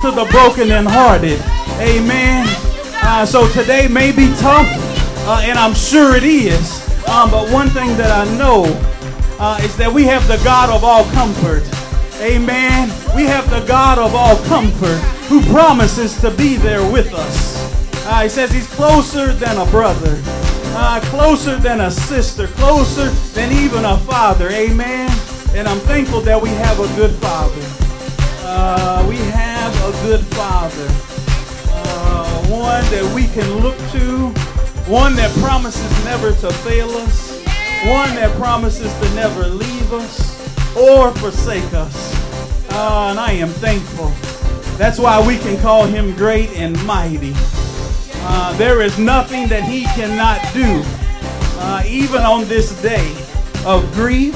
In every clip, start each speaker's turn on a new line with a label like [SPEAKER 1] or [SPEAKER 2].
[SPEAKER 1] to the broken and hearted. Amen. So today may be tough, and I'm sure it is. But one thing that I know is that we have the God of all comfort. Amen. We have the God of all comfort who promises to be there with us. He says he's closer than a brother, closer than a sister, closer than even a father. Amen. And I'm thankful that we have a good father. We have a good father. One that we can look to. One that promises never to fail us. One that promises to never leave us or forsake us. And I am thankful. That's why we can call him great and mighty. There is nothing that he cannot do. Even on this day of grief,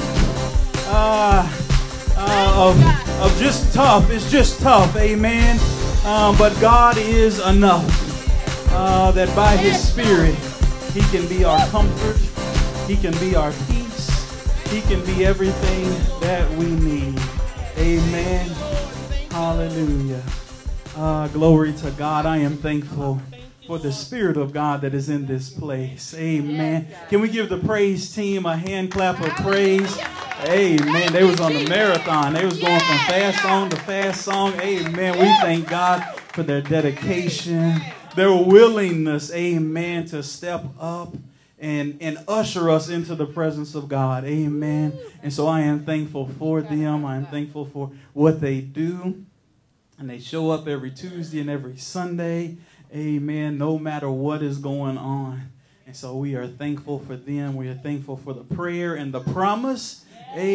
[SPEAKER 1] of just tough. It's just tough. Amen. But God is enough. That by his Spirit, he can be our comfort. He can be our peace. He can be everything that we need. Amen. Hallelujah. Glory to God. I am thankful for the Spirit of God that is in this place. Amen. Can we give the praise team a hand clap of praise? Amen. They was on the marathon. They was going from fast song to fast song. Amen. We thank God for their dedication, their willingness, amen, to step up and usher us into the presence of God. Amen. And so I am thankful for them. I am thankful for what they do. And they show up every Tuesday and every Sunday. Amen. No matter what is going on. And so we are thankful for them. We are thankful for the prayer and the promise.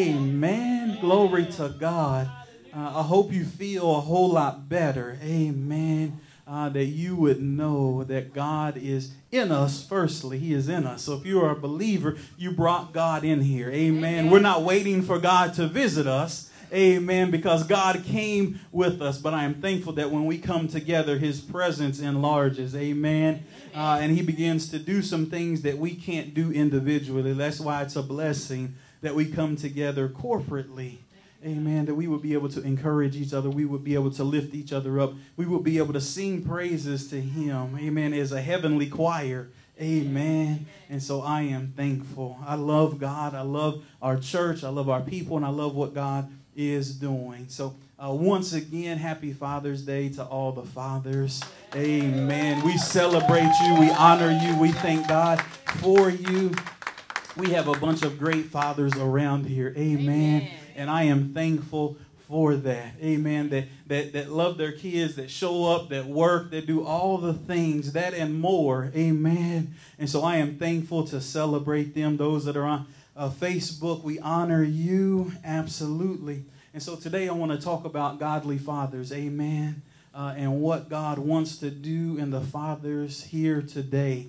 [SPEAKER 1] Amen. Glory to God. I hope you feel a whole lot better. Amen. That you would know that God is in us firstly. He is in us. So if you are a believer, you brought God in here. Amen. We're not waiting for God to visit us. Amen. Because God came with us. But I am thankful that when we come together, his presence enlarges. Amen. And he begins to do some things that we can't do individually. That's why it's a blessing that we come together corporately. Amen. That we would be able to encourage each other. We would be able to lift each other up. We would be able to sing praises to him. Amen. As a heavenly choir. Amen. And so I am thankful. I love God. I love our church. I love our people. And I love what God is doing. So once again, happy Father's Day to all the fathers. Amen. We celebrate you. We honor you. We thank God for you. We have a bunch of great fathers around here. Amen. And I am thankful for that. Amen. That love their kids, that show up, that work, that do all the things, that and more. Amen. And so I am thankful to celebrate them. Those that are on Facebook, we honor you. Absolutely. And so today I want to talk about godly fathers. Amen. And what God wants to do in the fathers here today.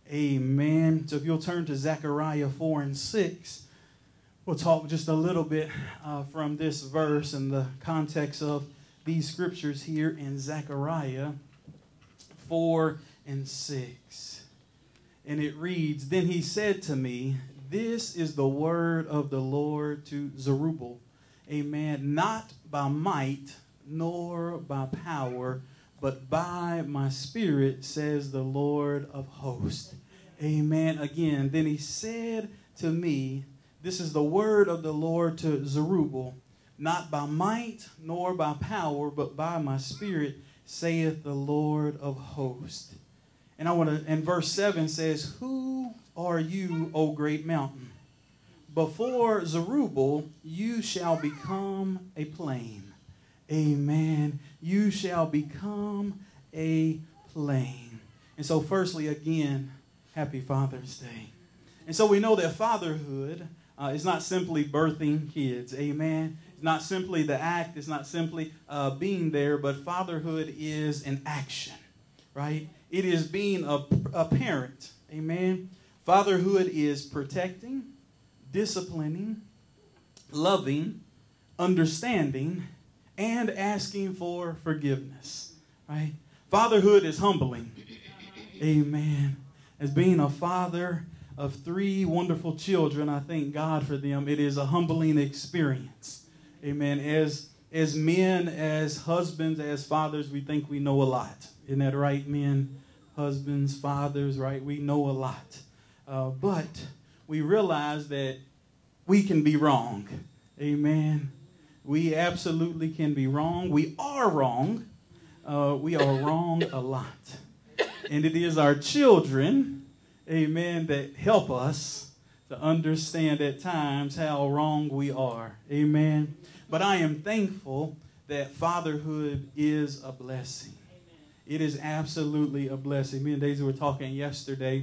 [SPEAKER 1] Amen. So if you'll turn to Zechariah 4 and 6, we'll talk just a little bit from this verse and the context of these scriptures here in Zechariah 4 and 6. And it reads, "Then he said to me, this is the word of the Lord to Zerubbabel. Amen. Not by might nor by power, but by my Spirit, says the Lord of hosts." Amen. Again, then he said to me, this is the word of the Lord to Zerubbabel. Not by might nor by power, but by my Spirit, saith the Lord of hosts. And and verse 7 says, "Who are you, O great mountain? Before Zerubbabel, you shall become a plain." Amen. You shall become a plain. And so firstly, again, happy Father's Day. And so we know that fatherhood is not simply birthing kids. Amen. It's not simply the act. It's not simply being there, but fatherhood is an action, right? It is being a parent. Amen. Fatherhood is protecting, disciplining, loving, understanding, and asking for forgiveness, right? Fatherhood is humbling. Amen. As being a father of 3 wonderful children, I thank God for them. It is a humbling experience. Amen. As as men, as husbands, as fathers, we think we know a lot. Isn't that right, men? Husbands, fathers, right? We know a lot. But we realize that we can be wrong. Amen. We absolutely can be wrong. We are wrong. We are wrong a lot. And it is our children, amen, that help us to understand at times how wrong we are. Amen. But I am thankful that fatherhood is a blessing. It is absolutely a blessing. Me and Daisy were talking yesterday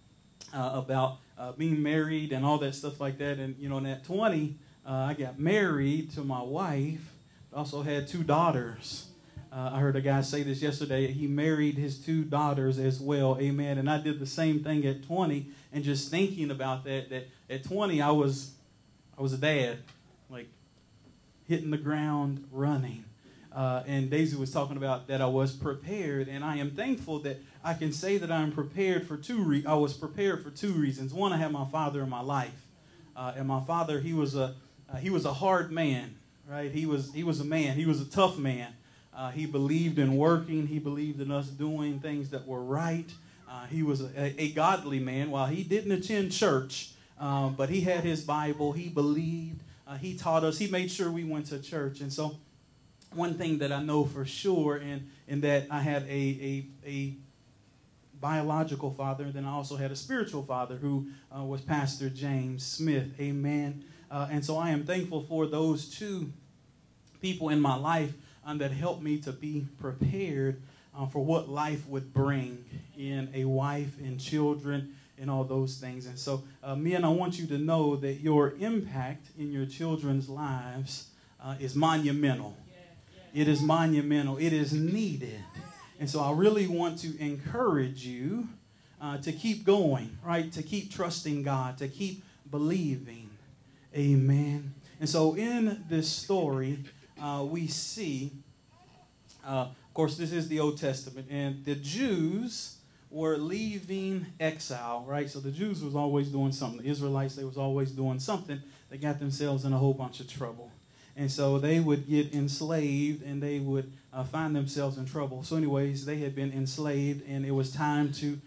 [SPEAKER 1] about being married and all that stuff like that. And, you know, at 20, I got married to my wife. Also had 2 daughters. I heard a guy say this yesterday. He married his 2 daughters as well. Amen. And I did the same thing at 20. And just thinking about that at 20, I was a dad, like hitting the ground running. And Daisy was talking about that I was prepared, and I am thankful that I can say that I'm prepared for I was prepared for 2 reasons. One, I had my father in my life, and my father, he was a hard man, right? He was a man. He was a tough man. He believed in working. He believed in us doing things that were right. He was a godly man. While he didn't attend church, but he had his Bible. He believed. He taught us. He made sure we went to church, and so. One thing that I know for sure, in that I had a biological father, and then I also had a spiritual father who was Pastor James Smith. Amen. And so I am thankful for those 2 people in my life that helped me to be prepared for what life would bring in a wife and children and all those things. And so, men, I want you to know that your impact in your children's lives is monumental. It is monumental. It is needed. And so I really want to encourage you to keep going, right? To keep trusting God, to keep believing. Amen. And so in this story, we see, of course, this is the Old Testament, and the Jews were leaving exile, right? So the Jews was always doing something. The Israelites, they was always doing something. They got themselves in a whole bunch of trouble. And so they would get enslaved, and they would find themselves in trouble. So anyways, they had been enslaved, and it was time to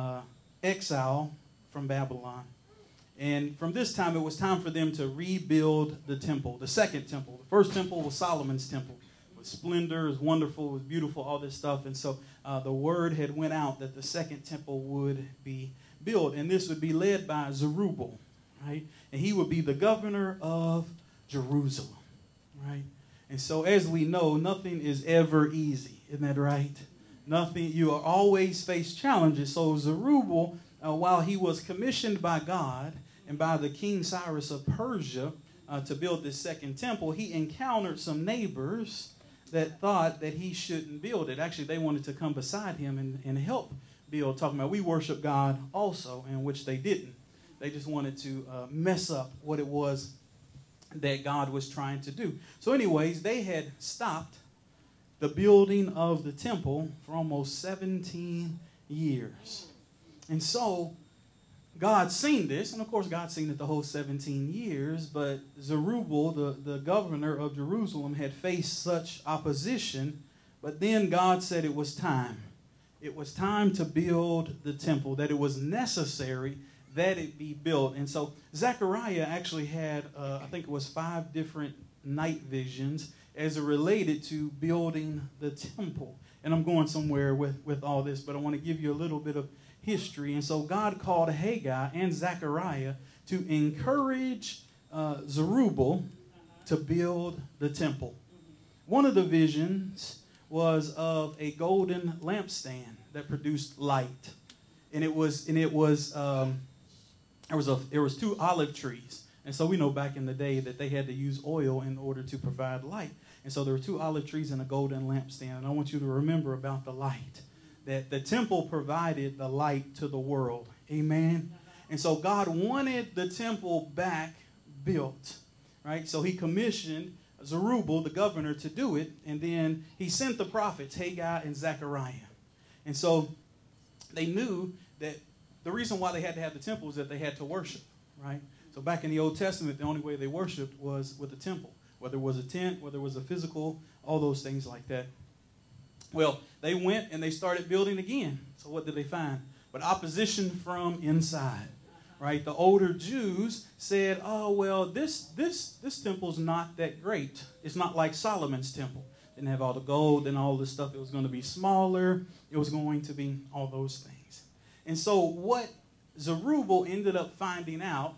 [SPEAKER 1] exile from Babylon. And from this time, it was time for them to rebuild the temple, the second temple. The first temple was Solomon's temple. It was splendor, it was wonderful, it was beautiful, all this stuff. And so the word had went out that the second temple would be built. And this would be led by Zerubbabel, right? And he would be the governor of Jerusalem. Right? And so as we know, nothing is ever easy. Isn't that right? Nothing. You are always face challenges. So Zerubbabel, while he was commissioned by God and by the King Cyrus of Persia to build this second temple, he encountered some neighbors that thought that he shouldn't build it. Actually, they wanted to come beside him and help build, talking about we worship God also, in which they didn't. They just wanted to mess up what it was that God was trying to do. So anyways, they had stopped the building of the temple for almost 17 years. And so God seen this, and of course God seen it the whole 17 years, but Zerubbabel, the governor of Jerusalem, had faced such opposition, but then God said it was time. It was time to build the temple, that it was necessary that it be built. And so Zechariah actually had, I think it was 5 different night visions as it related to building the temple. And I'm going somewhere with all this, but I want to give you a little bit of history. And so God called Haggai and Zechariah to encourage Zerubbabel to build the temple. One of the visions was of a golden lampstand that produced light. And there was 2 olive trees. And so we know back in the day that they had to use oil in order to provide light. And so there were 2 olive trees and a golden lampstand. And I want you to remember about the light, that the temple provided the light to the world. Amen. And so God wanted the temple back built, right? So he commissioned Zerubbabel, the governor, to do it. And then he sent the prophets, Haggai and Zechariah. And so they knew that the reason why they had to have the temple is that they had to worship, right? So back in the Old Testament, the only way they worshiped was with the temple. whether it was a tent, whether it was a physical, all those things like that. Well, they went and they started building again. So what did they find? But opposition from inside, right? The older Jews said, oh, well, this temple's not that great. It's not like Solomon's temple. Didn't have all the gold and all this stuff. It was going to be smaller. It was going to be all those things. And so what Zerubbabel ended up finding out,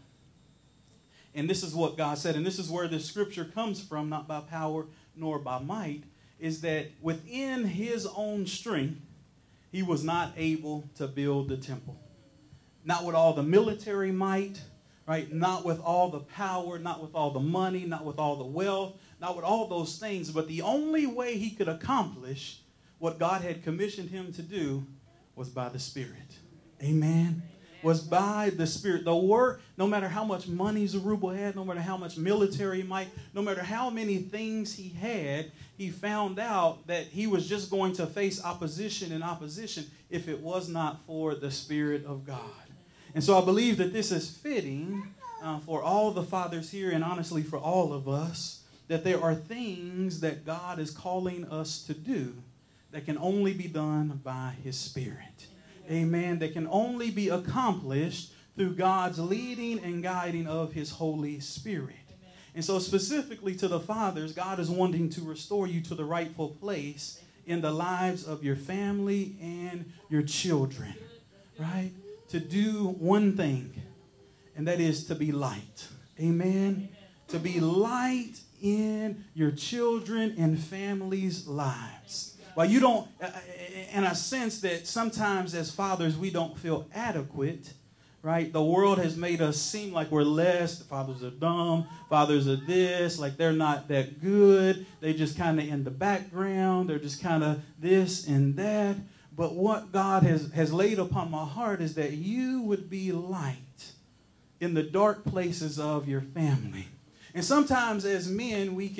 [SPEAKER 1] and this is what God said, and this is where this scripture comes from, not by power nor by might, is that within his own strength, he was not able to build the temple. Not with all the military might, right? Not with all the power, not with all the money, not with all the wealth, not with all those things. But the only way he could accomplish what God had commissioned him to do was by the Spirit. Amen. Was by the Spirit. The word, no matter how much money Zerubbabel had, no matter how much military might, no matter how many things he had, he found out that he was just going to face opposition and opposition if it was not for the Spirit of God. And so I believe that this is fitting for all the fathers here, and honestly for all of us, that there are things that God is calling us to do that can only be done by His Spirit. Amen. That can only be accomplished through God's leading and guiding of His Holy Spirit. Amen. And so specifically to the fathers, God is wanting to restore you to the rightful place in the lives of your family and your children. Right? To do one thing, and that is to be light. Amen. Amen. To be light in your children and families' lives. Well, you don't, in a sense that sometimes as fathers we don't feel adequate, right? The world has made us seem like we're less. The fathers are dumb. Fathers are this, like they're not that good. They just kind of in the background. They're just kind of this and that. But what God has laid upon my heart is that you would be light in the dark places of your family. And sometimes as men, we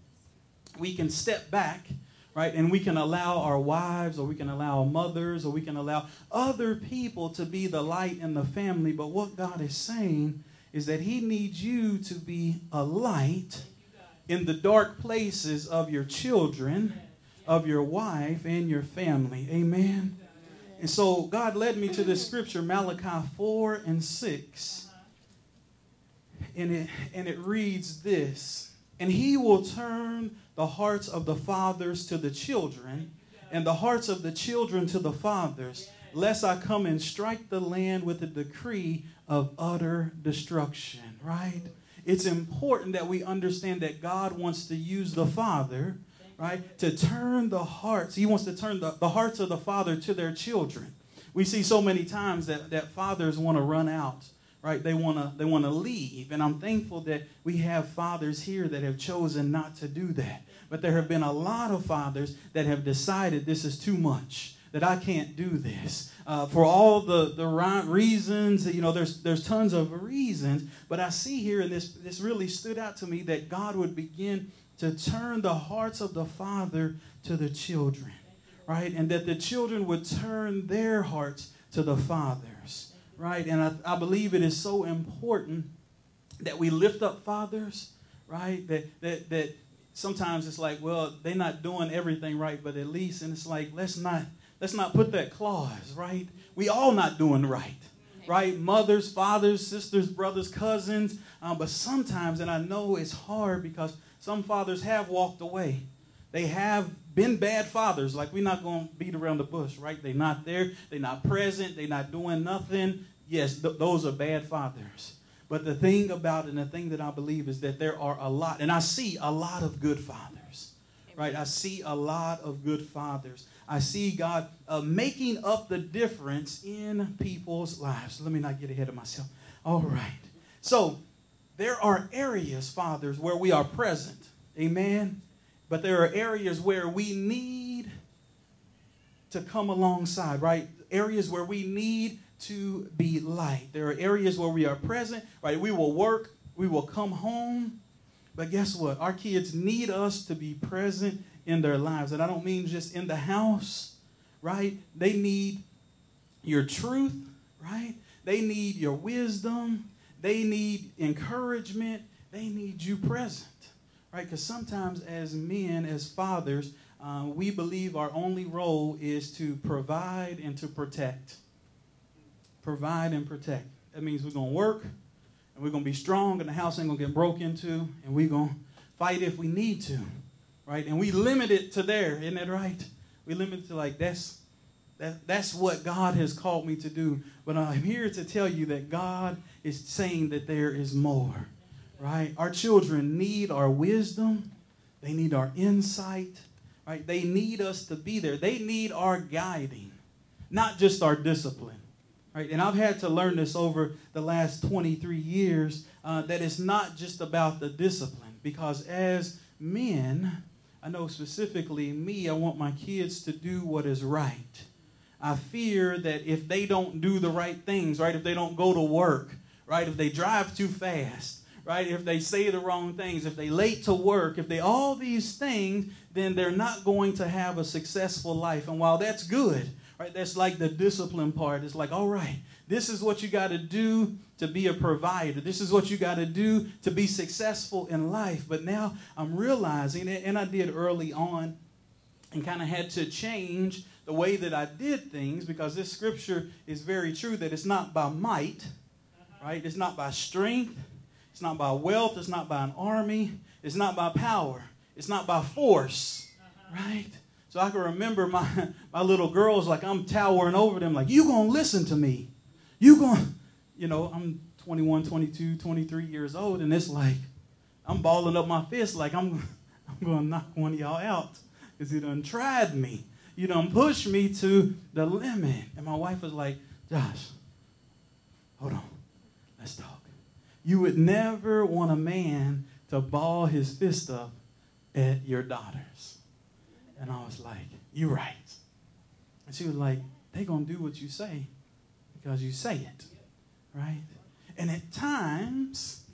[SPEAKER 1] can step back, right? And we can allow our wives, or we can allow our mothers, or we can allow other people to be the light in the family. But what God is saying is that He needs you to be a light in the dark places of your children, of your wife, and your family. Amen? And so God led me to this scripture, Malachi 4 and 6. And it reads this: and He will turn the hearts of the fathers to the children, and the hearts of the children to the fathers, lest I come and strike the land with a decree of utter destruction. Right? It's important that we understand that God wants to use the father, right, to turn the hearts. He wants to turn the hearts of the father to their children. We see so many times that fathers want to run out. Right, they want to leave, and I'm thankful that we have fathers here that have chosen not to do that. But there have been a lot of fathers that have decided this is too much, that I can't do this for all the right reasons. You know, there's tons of reasons, but I see here, and this really stood out to me, that God would begin to turn the hearts of the father to the children, right, and that the children would turn their hearts to the fathers. Right, and I believe it is so important that we lift up fathers, right? That sometimes it's like, well, they're not doing everything right, but at least, and it's like, let's not put that clause, right? We all not doing right? Mothers, fathers, sisters, brothers, cousins, but sometimes, and I know it's hard because some fathers have walked away. They have been bad fathers. Like, we're not going to beat around the bush, right? They're not there. They're not present. They're not doing nothing. Yes, those are bad fathers. But the thing about it, and the thing that I believe, is that there are a lot, and I see a lot of good fathers, right? I see a lot of good fathers. I see God making up the difference in people's lives. Let me not get ahead of myself. All right. So there are areas, fathers, where we are present. Amen. But there are areas where we need to come alongside, right? Areas where we need to be light. There are areas where we are present, right? We will work, we will come home. But guess what? Our kids need us to be present in their lives. And I don't mean just in the house, right? They need your truth, right? They need your wisdom. They need encouragement. They need you present. right? Because sometimes as men, as fathers, we believe our only role is to provide and to protect. Provide and protect. That means we're going to work, and we're going to be strong, and the house ain't going to get broke into, and we're going to fight if we need to, right? And we limit it to there, isn't that right? We limit it to like, that's what God has called me to do. But I'm here to tell you that God is saying that there is more, right? Our children need our wisdom. They need our insight, right? They need us to be there. They need our guiding, not just our discipline, right? And I've had to learn this over the last 23 years, that it's not just about the discipline. Because as men, I know specifically me, I want my kids to do what is right. I fear that if they don't do the right things, right, if they don't go to work, right, if they drive too fast, right, if they say the wrong things, if they late to work, if they all these things, then they're not going to have a successful life. And while that's good, right, that's like the discipline part. It's like, all right, this is what you got to do to be a provider. This is what you got to do to be successful in life. But now I'm realizing, and I did early on, and kind of had to change the way that I did things, because this scripture is very true, that it's not by might, right? It's not by strength. It's not by wealth. It's not by an army. It's not by power. It's not by force, right? So I can remember my little girls, like I'm towering over them, like, you going to listen to me. You going to, I'm 21, 22, 23 years old, and it's like, I'm balling up my fist like I'm going to knock one of y'all out because you done tried me. You done pushed me to the limit. And my wife was like, Josh, hold on. Let's talk. You would never want a man to ball his fist up at your daughters. And I was like, you're right. And she was like, they going to do what you say because you say it, right? And at times,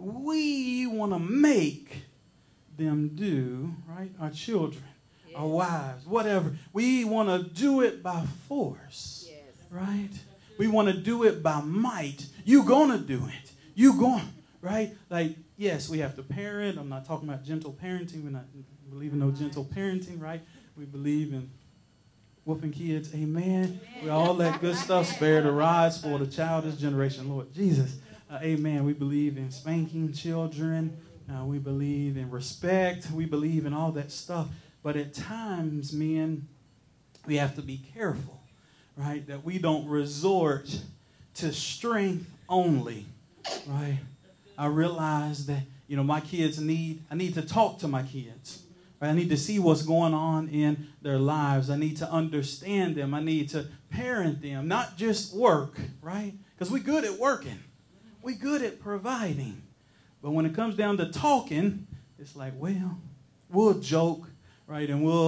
[SPEAKER 1] we want to make them do, right, our children, our wives, whatever. We want to do it by force, right? We want to do it by might. You going to do it. You going, right? Like, yes, we have to parent. I'm not talking about gentle parenting. We're not believing no gentle parenting, right? We believe in whooping kids. Amen. We all that good stuff. Spare the rod, spoil the child, this generation, Lord Jesus. Amen. We believe in spanking children. We believe in respect. We believe in all that stuff. But at times, men, we have to be careful, right? That we don't resort to strength only, right? I realize that, my kids I need to talk to my kids. Right? I need to see what's going on in their lives. I need to understand them. I need to parent them, not just work, right? Because we're good at working. We're good at providing. But when it comes down to talking, it's like, well, we'll joke, right?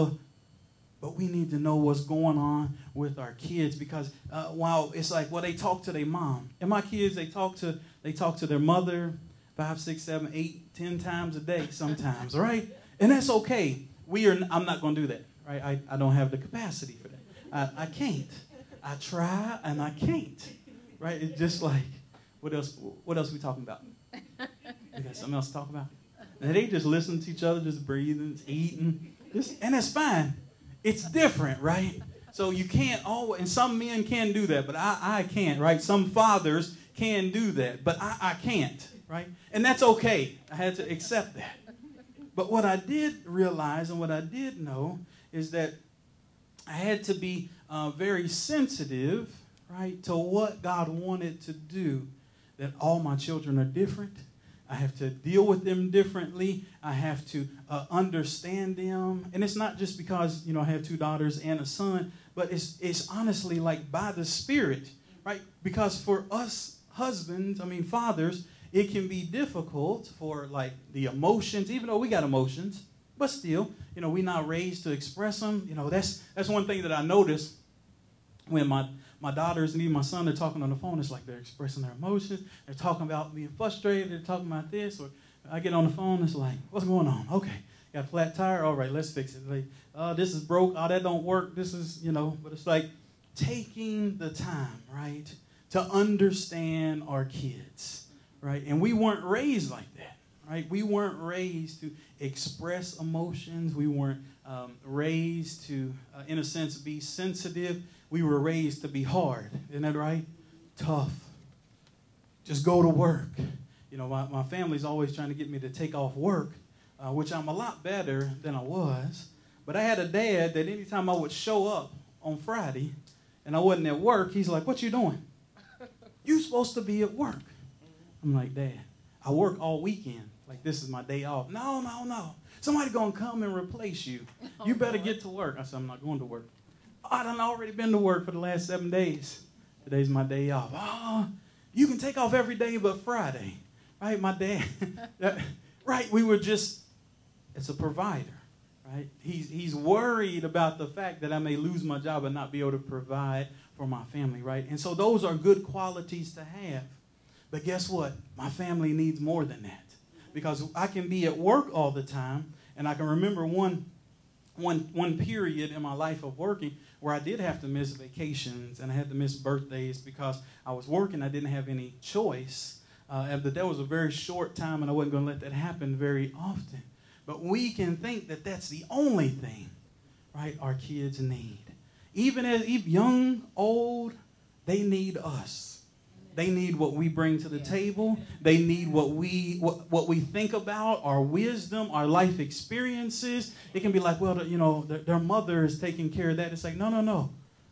[SPEAKER 1] But we need to know what's going on with our kids, because while it's like, well, they talk to their mom. And my kids, they talk to their mother 5, 6, 7, 8, 10 times a day sometimes, right? And that's okay. I'm not going to do that, right? I don't have the capacity for that. I can't. I try and I can't, right? It's just like, what else are we talking about? We got something else to talk about? And they just listen to each other, just breathing, eating, and that's fine. It's different, right? So you can't always, and some men can do that, but I can't, right? Some fathers can do that, but I can't, right? And that's okay. I had to accept that. But what I did realize and what I did know is that I had to be very sensitive, right, to what God wanted to do, that all my children are different. I have to deal with them differently. I have to understand them. And it's not just because, I have 2 daughters and a son, but it's honestly like by the Spirit, right? Because for us husbands, fathers, it can be difficult for like the emotions, even though we got emotions, but still, we're not raised to express them. That's one thing that I noticed when my daughters and even my son are talking on the phone. It's like they're expressing their emotions. They're talking about being frustrated. They're talking about this. Or I get on the phone. It's like, what's going on? Okay, got a flat tire. All right, let's fix it. Like, this is broke. Oh, that don't work. This is, But it's like taking the time, right, to understand our kids, right? And we weren't raised like that. right? We weren't raised to express emotions. We weren't raised to, in a sense, be sensitive. We were raised to be hard. Isn't that right? Tough. Just go to work. You know, my family's always trying to get me to take off work, which I'm a lot better than I was. But I had a dad that anytime I would show up on Friday and I wasn't at work, he's like, "What you doing? You supposed to be at work." I'm like, "Dad, I work all weekend. Like, this is my day off." No. Somebody going to come and replace you. You better get to work. I said, "I'm not going to work." "I done already been to work for the last 7 days. Today's my day off." "Oh, you can take off every day but Friday." Right, my dad. Right, we were just, it's a provider. Right? He's worried about the fact that I may lose my job and not be able to provide for my family, right? And so those are good qualities to have. But guess what? My family needs more than that. Because I can be at work all the time, and I can remember one period in my life of working where I did have to miss vacations and I had to miss birthdays because I was working. I didn't have any choice. But that was a very short time, and I wasn't going to let that happen very often. But we can think that that's the only thing, right, our kids need. Even as young, old, they need us. They need what we bring to the table. They need what we think about, our wisdom, our life experiences. It can be like, well, their mother is taking care of that. It's like, no.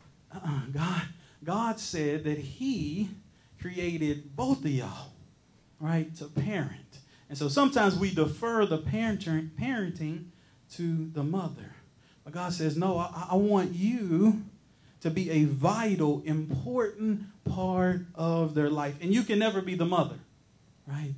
[SPEAKER 1] God said that he created both of y'all, right, to parent. And so sometimes we defer the parenting to the mother. But God says, no, I want you to be a vital, important part of their life. And you can never be the mother, right?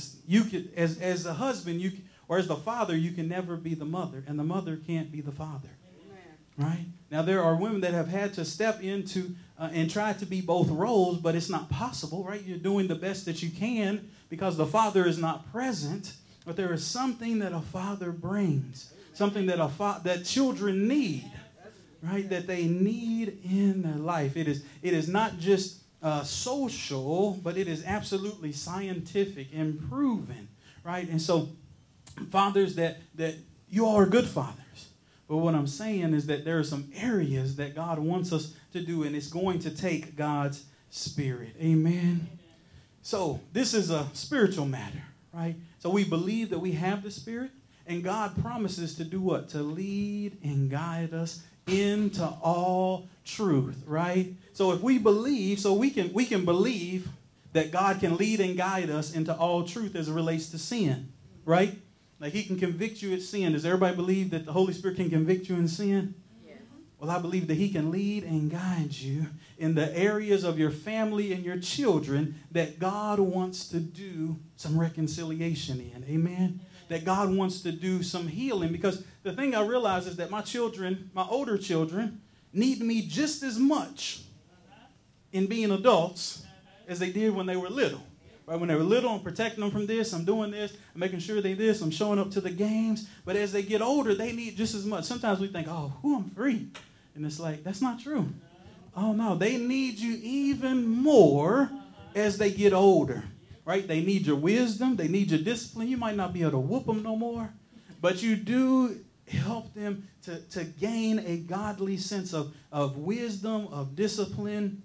[SPEAKER 1] As a husband, or as the father, you can never be the mother. And the mother can't be the father. Amen. Right? Now, there are women that have had to step into and try to be both roles, but it's not possible, right? You're doing the best that you can because the father is not present, but there is something that a father brings, something that children need, right? That they need in their life. It is not just social, but it is absolutely scientific and proven, right? And so, fathers, that you all are good fathers. But what I'm saying is that there are some areas that God wants us to do, and it's going to take God's Spirit. Amen. So this is a spiritual matter, right? So we believe that we have the Spirit, and God promises to do what? To lead and guide us into all truth, right? So if we believe, so we can believe that God can lead and guide us into all truth as it relates to sin, right? Like he can convict you of sin. Does everybody believe that the Holy Spirit can convict you in sin? Yes. Well, I believe that he can lead and guide you in the areas of your family and your children that God wants to do some reconciliation in. Amen? That God wants to do some healing. Because the thing I realize is that my children, my older children, need me just as much in being adults as they did when they were little. Right, when they were little, I'm protecting them from this. I'm doing this. I'm making sure they this. I'm showing up to the games. But as they get older, they need just as much. Sometimes we think, oh, I'm free. And it's like, that's not true. Oh, no, they need you even more as they get older. Right? They need your wisdom. They need your discipline. You might not be able to whoop them no more. But you do help them to gain a godly sense of wisdom, of discipline,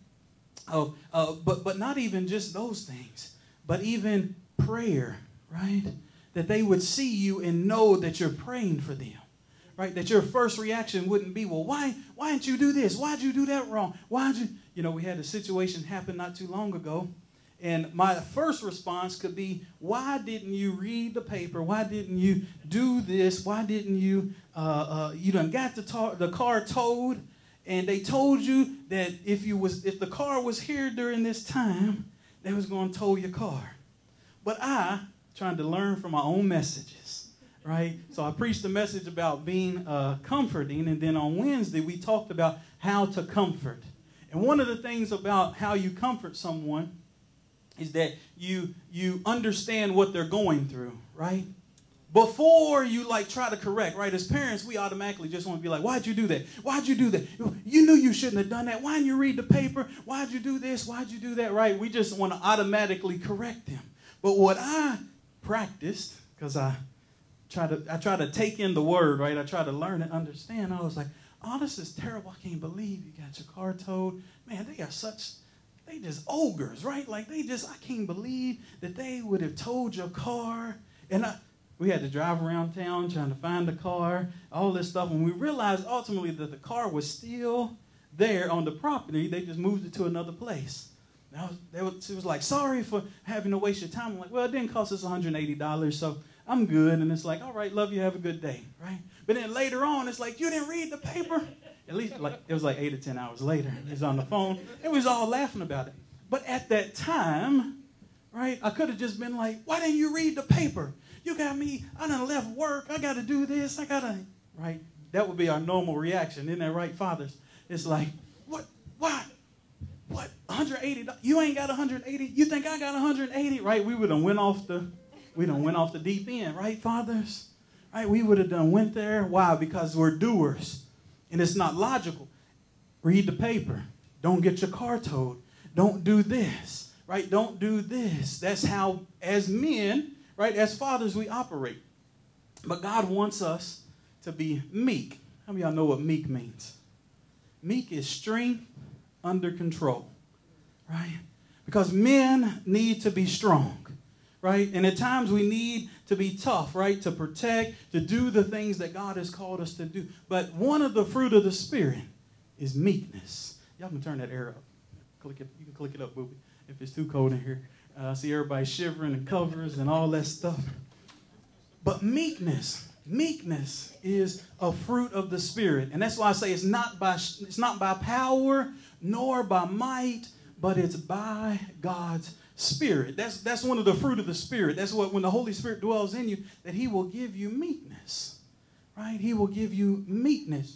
[SPEAKER 1] but not even just those things. But even prayer, right? That they would see you and know that you're praying for them, right? That your first reaction wouldn't be, well, why didn't you do this? Why'd you do that wrong? We had a situation happen not too long ago, and my first response could be, why didn't you read the paper? Why didn't you do this? Why didn't you, you done got the car towed, and they told you that if the car was here during this time, they was going to tow your car. But trying to learn from my own messages, right? So I preached a message about being comforting, and then on Wednesday we talked about how to comfort. And one of the things about how you comfort someone is that you understand what they're going through, right? Before you try to correct, right? As parents, we automatically just want to be like, why'd you do that? Why'd you do that? You knew you shouldn't have done that. Why didn't you read the paper? Why'd you do this? Why'd you do that? Right? We just want to automatically correct them. But what I practiced, because I try to take in the word, right? I try to learn and understand. I was like, oh, this is terrible. I can't believe you got your car towed. Man, they just ogres, right? Like I can't believe that they would have towed your car. And we had to drive around town trying to find the car, all this stuff. And we realized ultimately that the car was still there on the property. They just moved it to another place. It was like, sorry for having to waste your time. I'm like, well, it didn't cost us $180, so I'm good. And it's like, all right, love you, have a good day, right? But then later on, it's like, you didn't read the paper? At least it was like 8 or 10 hours later. He's on the phone. And we was all laughing about it. But at that time, right, I could have just been like, why didn't you read the paper? You got me, I done left work. I got to do this. Right? That would be our normal reaction. Isn't that right, fathers? It's like, what? Why? What? $180? You ain't got 180? You think I got 180? Right? We would have went off the deep end, right, fathers? Right? We would have went there. Why? Because we're doers. And it's not logical. Read the paper. Don't get your car towed. Don't do this, right? Don't do this. That's how, as men, right, as fathers, we operate. But God wants us to be meek. How many of y'all know what meek means? Meek is strength under control, right? Because men need to be strong, right? And at times we need to be tough, right? To protect, to do the things that God has called us to do. But one of the fruit of the Spirit is meekness. Y'all can turn that air up. You can click it up, booby, if it's too cold in here. I see everybody shivering and covers and all that stuff. But meekness is a fruit of the Spirit. And that's why I say it's not by power nor by might, but it's by God's Spirit. That's one of the fruit of the Spirit. That's what, when the Holy Spirit dwells in you, that he will give you meekness, right? He will give you meekness,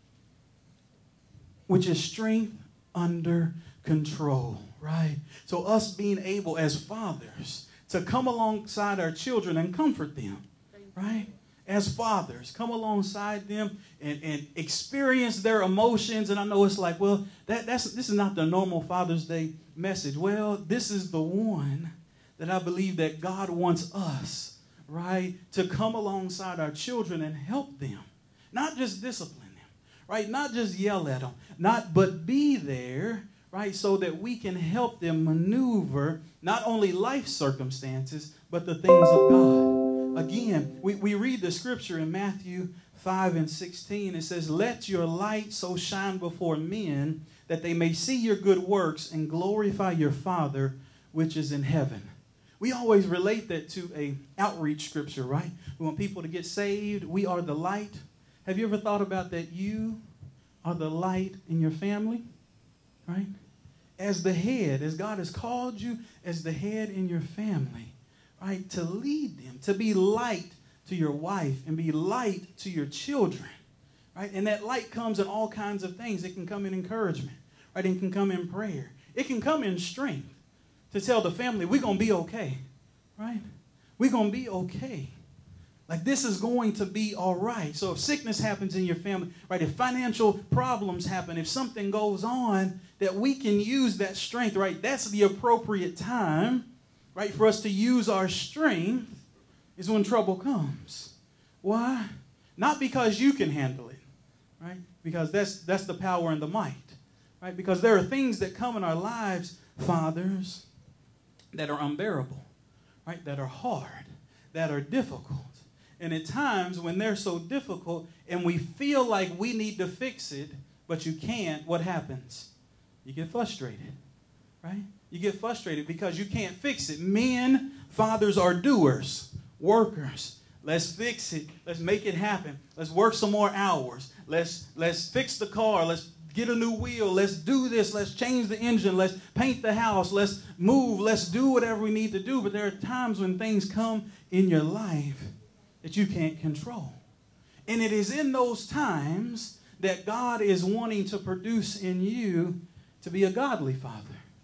[SPEAKER 1] which is strength under control, right? So us being able as fathers to come alongside our children and comfort them, right? As fathers, come alongside them and experience their emotions. And I know it's like, well, this is not the normal Father's Day message. Well, this is the one that I believe that God wants us, right, to come alongside our children and help them. Not just discipline them, right? Not just yell at them, but be there, right, so that we can help them maneuver not only life circumstances, but the things of God. Again, we read the scripture in Matthew 5:16. It says, let your light so shine before men that they may see your good works and glorify your Father which is in heaven. We always relate that to a outreach scripture, right? We want people to get saved. We are the light. Have you ever thought about that? You are the light in your family, right? As the head, as God has called you as the head in your family, right, to lead them, to be light to your wife and be light to your children, right? And that light comes in all kinds of things. It can come in encouragement, right? It can come in prayer. It can come in strength to tell the family, we're going to be okay, right? We're going to be okay. Like, this is going to be all right. So if sickness happens in your family, right, if financial problems happen, if something goes on, that we can use that strength, right? That's the appropriate time, right, for us to use our strength is when trouble comes. Why? Not because you can handle it, right? Because that's the power and the might, right? Because there are things that come in our lives, fathers, that are unbearable, right? That are hard, that are difficult. And at times when they're so difficult and we feel like we need to fix it, but you can't, what happens? You get frustrated, right? You get frustrated because you can't fix it. Men, fathers are doers, workers. Let's fix it. Let's make it happen. Let's work some more hours. Let's fix the car. Let's get a new wheel. Let's do this. Let's change the engine. Let's paint the house. Let's move. Let's do whatever we need to do. But there are times when things come in your life that you can't control. And it is in those times that God is wanting to produce in you to be a godly father.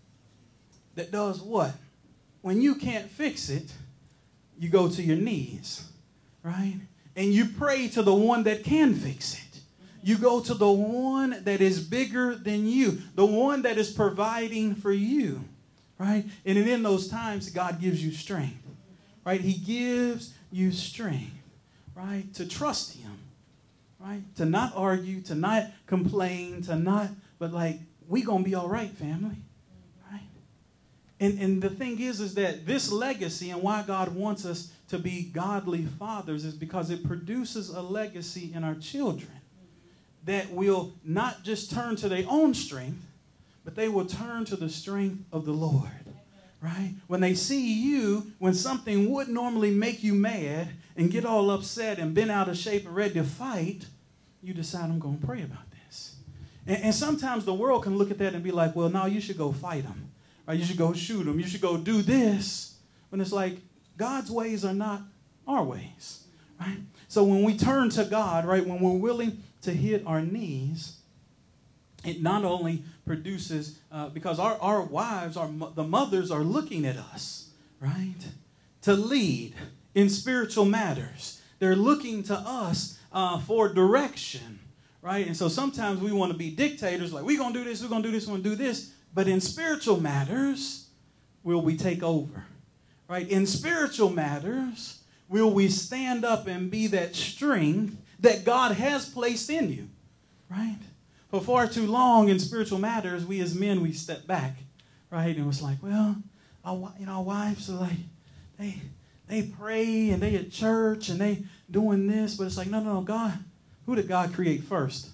[SPEAKER 1] That does what? When you can't fix it, you go to your knees, right? And you pray to the one that can fix it. You go to the one that is bigger than you, the one that is providing for you, right? And in those times, God gives you strength, right? He gives you strength, right, to trust him, right, to not argue, to not complain, but like, we gonna be all right, family, right? And the thing is that this legacy and why God wants us to be godly fathers is because it produces a legacy in our children that will not just turn to their own strength, but they will turn to the strength of the Lord, right? When they see you, when something would normally make you mad and get all upset and bent out of shape and ready to fight, you decide, I'm going to pray about this. And sometimes the world can look at that and be like, well, no, you should go fight them, right? You should go shoot them. You should go do this. When it's like, God's ways are not our ways, right? So when we turn to God, right, when we're willing to hit our knees, it not only produces, because our wives, the mothers are looking at us, right, to lead in spiritual matters. They're looking to us for direction, right? And so sometimes we want to be dictators, like, we're going to do this, we're going to do this, we're going to do this. But in spiritual matters, will we take over, right? In spiritual matters, will we stand up and be that strength that God has placed in you, right? For far too long in spiritual matters, we as men, we step back, right? And it's like, well, our wives are like, they pray and they at church and they doing this, but it's like, no, God, who did God create first?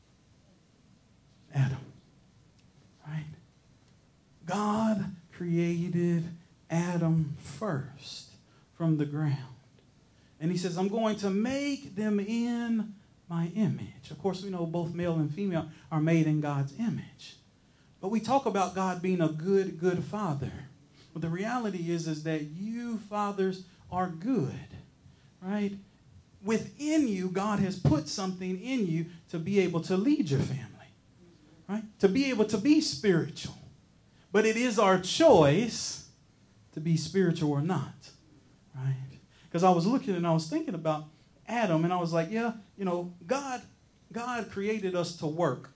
[SPEAKER 1] Adam, right? God created Adam first from the ground. And he says, I'm going to make them in my image. Of course, we know both male and female are made in God's image. But we talk about God being a good father. But the reality is that you fathers are good, right? Within you, God has put something in you to be able to lead your family, right? To be able to be spiritual. But it is our choice to be spiritual or not, right? Because I was looking and I was thinking about Adam, and I was like, yeah, God created us to work.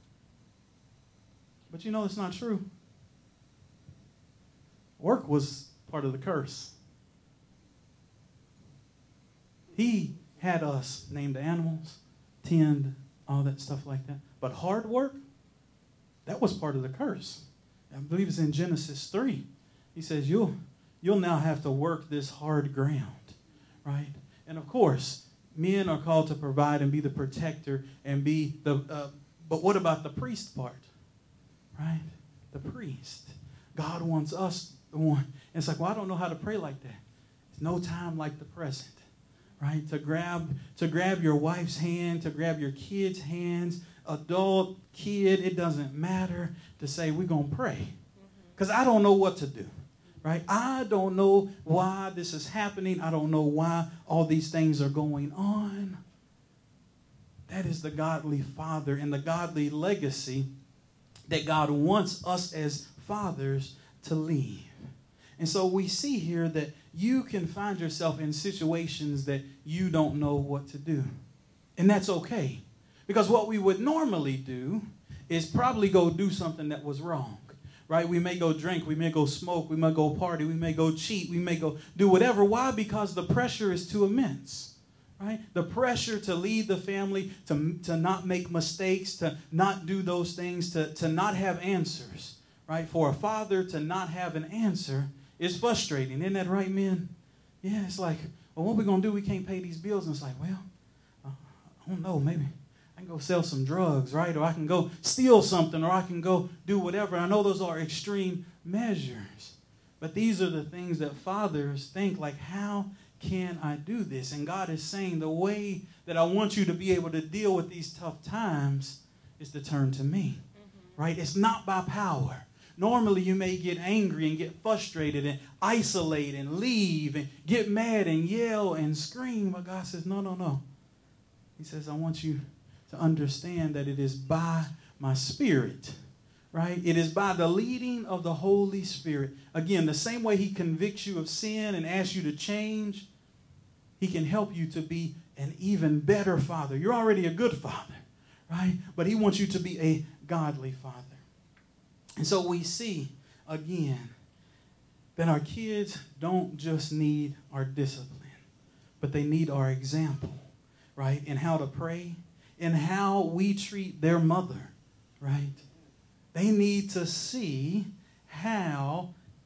[SPEAKER 1] But it's not true. Work was part of the curse. He had us name the animals, tend, all that stuff like that. But hard work, that was part of the curse. I believe it's in Genesis 3. He says, you'll now have to work this hard ground, right? And of course, men are called to provide and be the protector and be the, but what about the priest part, right? The priest. God wants us, the one. And it's like, well, I don't know how to pray like that. It's no time like the present, right? To grab your wife's hand, to grab your kid's hands, adult, kid, it doesn't matter, to say, we're going to pray. Because I don't know what to do. Right? I don't know why this is happening. I don't know why all these things are going on. That is the godly father and the godly legacy that God wants us as fathers to leave. And so we see here that you can find yourself in situations that you don't know what to do. And that's okay. Because what we would normally do is probably go do something that was wrong. Right? We may go drink, we may go smoke, we may go party, we may go cheat, we may go do whatever. Why? Because the pressure is too immense. Right? The pressure to lead the family, to not make mistakes, to not do those things, to not have answers. Right? For a father to not have an answer is frustrating. Isn't that right, men? Yeah, it's like, well, what are we going to do? We can't pay these bills. And it's like, well, I don't know, maybe I can go sell some drugs, right? Or I can go steal something, or I can go do whatever. I know those are extreme measures. But these are the things that fathers think, like, how can I do this? And God is saying the way that I want you to be able to deal with these tough times is to turn to me, right? It's not by power. Normally you may get angry and get frustrated and isolate and leave and get mad and yell and scream. But God says, no. He says, I want you to understand that it is by my Spirit, right? It is by the leading of the Holy Spirit. Again, the same way he convicts you of sin and asks you to change, he can help you to be an even better father. You're already a good father, right? But he wants you to be a godly father. And so we see, again, that our kids don't just need our discipline, but they need our example, right? In how to pray, in how we treat their mother, right? They need to see how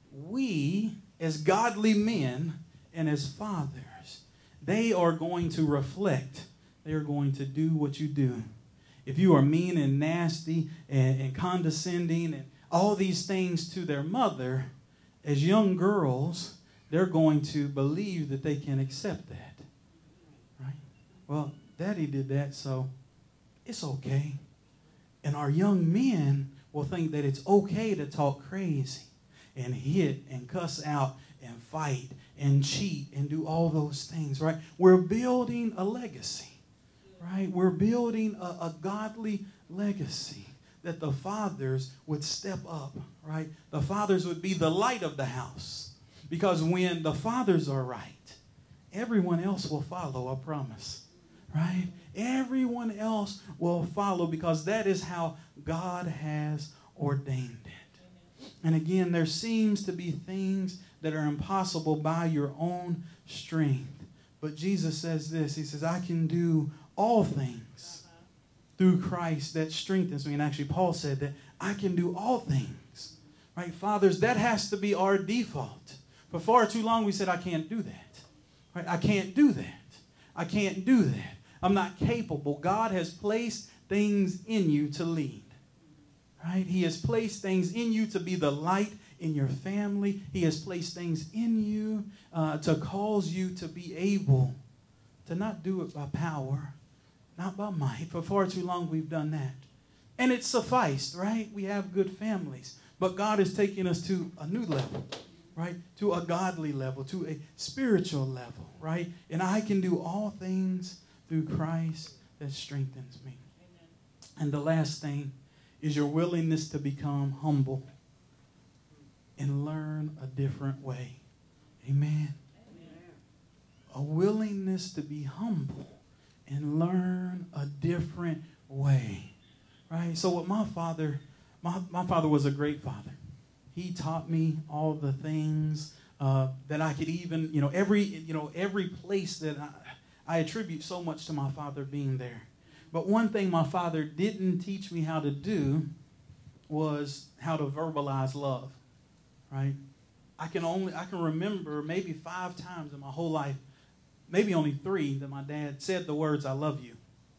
[SPEAKER 1] we, as godly men and as fathers, they are going to reflect. They are going to do what you do. If you are mean and nasty and condescending and all these things to their mother, as young girls, they're going to believe that they can accept that. Right? Well, Daddy did that, so it's okay. And our young men will think that it's okay to talk crazy and hit and cuss out and fight and cheat and do all those things, right? We're building a legacy, right? We're building a godly legacy that the fathers would step up, right? The fathers would be the light of the house. Because when the fathers are right, everyone else will follow, I promise, right? Everyone else will follow because that is how God has ordained it. And again, there seems to be things that are impossible by your own strength. But Jesus says this. He says, I can do all things through Christ that strengthens me. And actually, Paul said that I can do all things. Right? Fathers, that has to be our default. For far too long, we said, I can't do that. Right? I can't do that. I can't do that. I'm not capable. God has placed things in you to lead. Right? He has placed things in you to be the light in your family. He has placed things in you to cause you to be able to not do it by power, not by might. For far too long, we've done that. And it's sufficed, right? We have good families. But God is taking us to a new level, right? To a godly level, to a spiritual level, right? And I can do all things through Christ that strengthens me. Amen. And the last thing is your willingness to become humble and learn a different way. Amen. Amen. A willingness to be humble and learn a different way. Right? So what my father was a great father. He taught me all the things that I could even, every place that I attribute so much to my father being there. But one thing my father didn't teach me how to do was how to verbalize love. Right? I can remember maybe 5 times in my whole life, maybe only 3, that my dad said the words, I love you.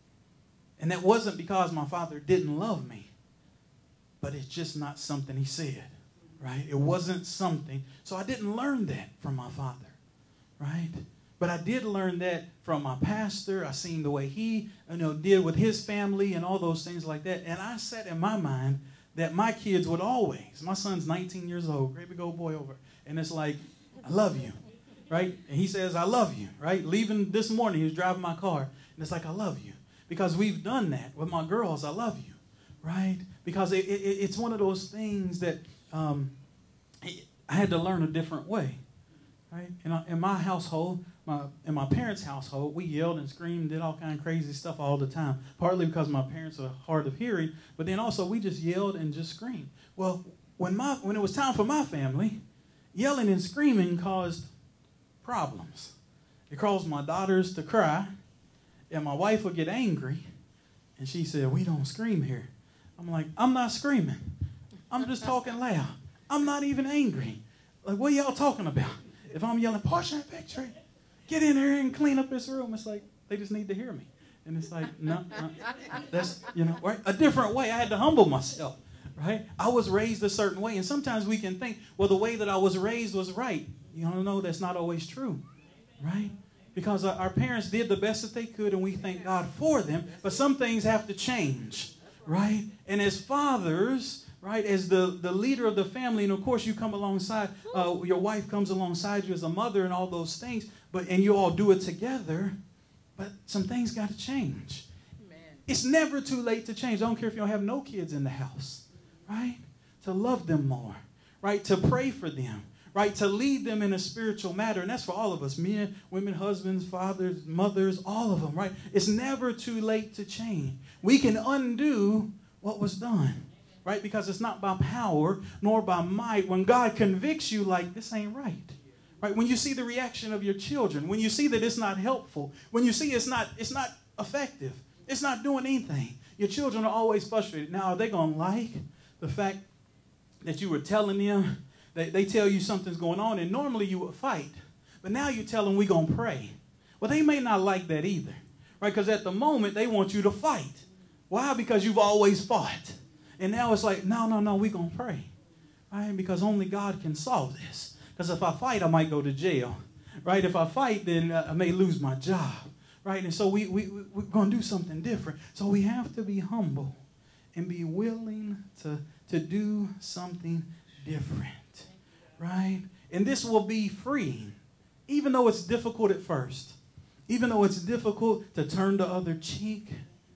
[SPEAKER 1] And that wasn't because my father didn't love me, but it's just not something he said. Right? It wasn't something. So I didn't learn that from my father. Right? But I did learn that from my pastor. I seen the way he did with his family and all those things like that. And I set in my mind that my kids would always, my son's 19 years old, great big old boy over, and it's like, I love you, right? And he says, I love you, right? Leaving this morning, he was driving my car, and it's like, I love you. Because we've done that with my girls, I love you, right? Because it's one of those things that I had to learn a different way, right? In my household, in my parents' household, we yelled and screamed, did all kind of crazy stuff all the time. Partly because my parents are hard of hearing, but then also we just yelled and just screamed. Well, when it was time for my family, yelling and screaming caused problems. It caused my daughters to cry, and my wife would get angry, and she said, we don't scream here. I'm like, I'm not screaming. I'm just talking loud. I'm not even angry. Like, what are y'all talking about? If I'm yelling, portion victory, get in here and clean up this room. It's like, they just need to hear me. And it's like, no, that's, right? A different way. I had to humble myself, right? I was raised a certain way. And sometimes we can think, well, the way that I was raised was right. No, that's not always true, right? Because our parents did the best that they could, and we thank God for them. But some things have to change, right? And as fathers, right, as the leader of the family, and of course you come alongside, your wife comes alongside you as a mother and all those things, and you all do it together, but some things got to change. Amen. It's never too late to change. I don't care if you don't have no kids in the house, right? To love them more, right? To pray for them, right? To lead them in a spiritual matter, and that's for all of us, men, women, husbands, fathers, mothers, all of them, right? It's never too late to change. We can undo what was done. right? Because it's not by power nor by might. When God convicts you, like, this ain't right. Right? When you see the reaction of your children, when you see that it's not helpful, when you see it's not effective, it's not doing anything, your children are always frustrated. Now, are they going to like the fact that you were telling them, they tell you something's going on, and normally you would fight, but now you tell them we're going to pray. Well, they may not like that either, right? Because at the moment, they want you to fight. Why? Because you've always fought. And now it's like, no, we're going to pray, right? Because only God can solve this. Because if I fight, I might go to jail, right? If I fight, then I may lose my job, right? And so we're going to do something different. So we have to be humble and be willing to do something different, right? And this will be freeing, even though it's difficult at first, even though it's difficult to turn the other cheek,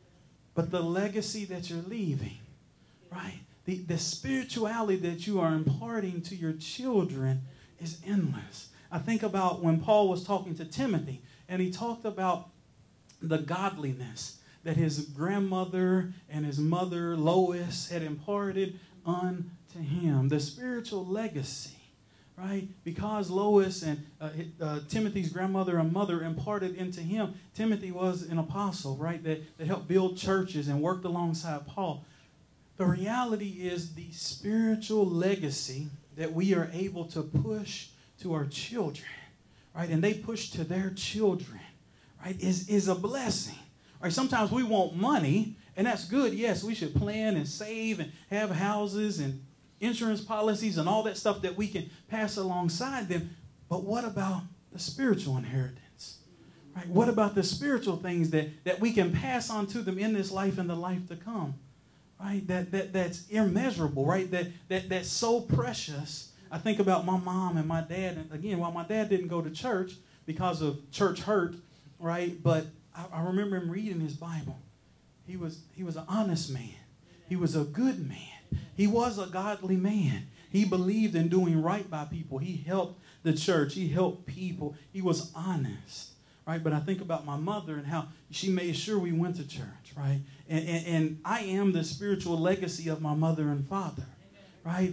[SPEAKER 1] but the legacy that you're leaving, right? The spirituality that you are imparting to your children is endless. I think about when Paul was talking to Timothy, and he talked about the godliness that his grandmother and his mother, Lois, had imparted unto him. The spiritual legacy, right? Because Lois and Timothy's grandmother and mother imparted into him, Timothy was an apostle, right? That helped build churches and worked alongside Paul. The reality is the spiritual legacy that we are able to push to our children, right? And they push to their children, right? Is a blessing, right? Sometimes we want money, and that's good. Yes, we should plan and save and have houses and insurance policies and all that stuff that we can pass alongside them. But what about the spiritual inheritance, right? What about the spiritual things that we can pass on to them in this life and the life to come? Right, that's immeasurable, right? That's so precious. I think about my mom and my dad, and again, while my dad didn't go to church because of church hurt, right? But I remember him reading his Bible. He was an honest man. He was a good man. He was a godly man. He believed in doing right by people. He helped the church. He helped people. He was honest. Right? But I think about my mother and how she made sure we went to church, right? And I am the spiritual legacy of my mother and father, right?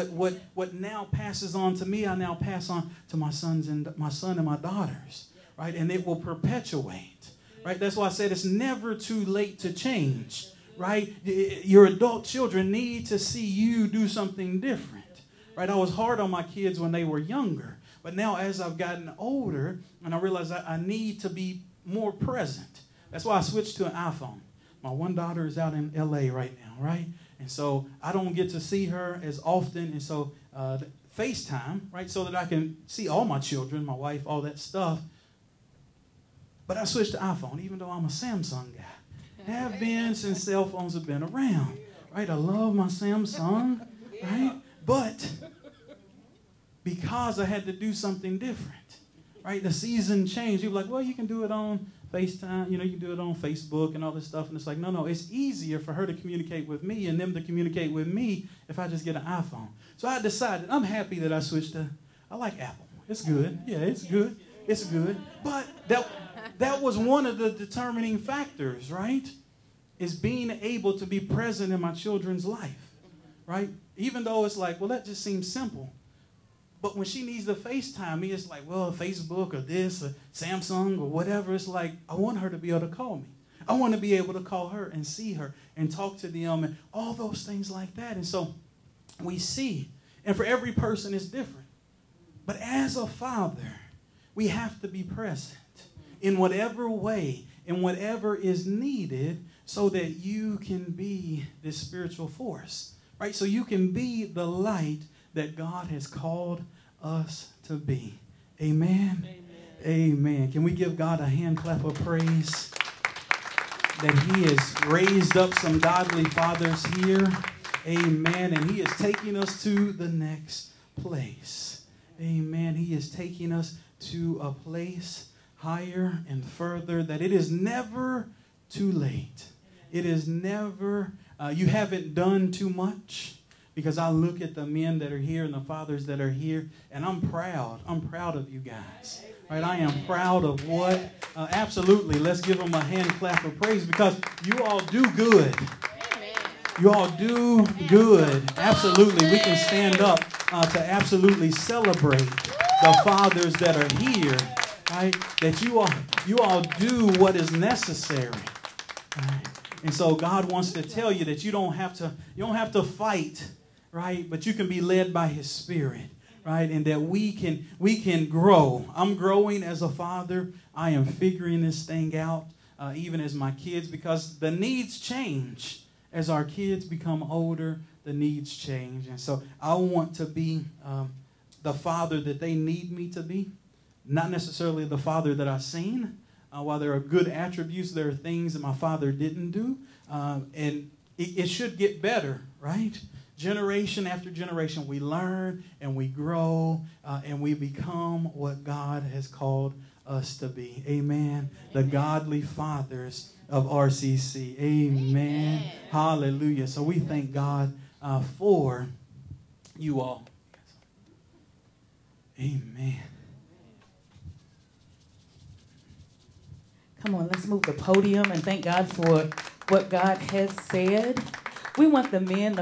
[SPEAKER 1] What now passes on to me, I now pass on to my son and my daughters, right? And it will perpetuate, right? That's why I said it's never too late to change, right? Your adult children need to see you do something different, right? I was hard on my kids when they were younger. But now as I've gotten older, and I realize I need to be more present. That's why I switched to an iPhone. My one daughter is out in L.A. right now, right? And so I don't get to see her as often. And so FaceTime, right, so that I can see all my children, my wife, all that stuff. But I switched to iPhone, even though I'm a Samsung guy. Have been since cell phones have been around, right? I love my Samsung, right? But because I had to do something different, right? The season changed. You're like, well, you can do it on FaceTime. You can do it on Facebook and all this stuff. And it's like, no, it's easier for her to communicate with me and them to communicate with me if I just get an iPhone. So I decided, I'm happy that I switched to, I like Apple. It's good. Yeah, it's good. It's good. But that was one of the determining factors, right? Is being able to be present in my children's life, right? Even though it's like, well, that just seems simple. But when she needs to FaceTime me, it's like, well, Facebook or this or Samsung or whatever. It's like, I want her to be able to call me. I want to be able to call her and see her and talk to them and all those things like that. And so we see, and for every person it's different. But as a father, we have to be present in whatever way, in whatever is needed so that you can be this spiritual force, right? So you can be the light that God has called us to be. Amen? Amen. Can we give God a hand clap of praise that he has raised up some godly fathers here? Amen. And he is taking us to the next place. Amen. He is taking us to a place higher and further, that it is never too late. It is never, you haven't done too much. Because I look at the men that are here and the fathers that are here, and I'm proud. I'm proud of you guys. Right? I am proud of what, absolutely. Let's give them a hand clap of praise because you all do good. You all do good. Absolutely. We can stand up to absolutely celebrate the fathers that are here, right? That you all do what is necessary. Right? And so God wants to tell you that you don't have to fight, right? But you can be led by His Spirit, right? And that we can grow. I'm growing as a father. I am figuring this thing out, even as my kids, because the needs change. As our kids become older, the needs change. And so I want to be the father that they need me to be, not necessarily the father that I've seen. While there are good attributes, there are things that my father didn't do. And it should get better, right? Generation after generation, we learn and we grow and we become what God has called us to be. Amen. The godly fathers of RCC. Amen. Hallelujah. So we thank God for you all. Amen.
[SPEAKER 2] Come on, let's move the podium and thank God for what God has said. We want the men,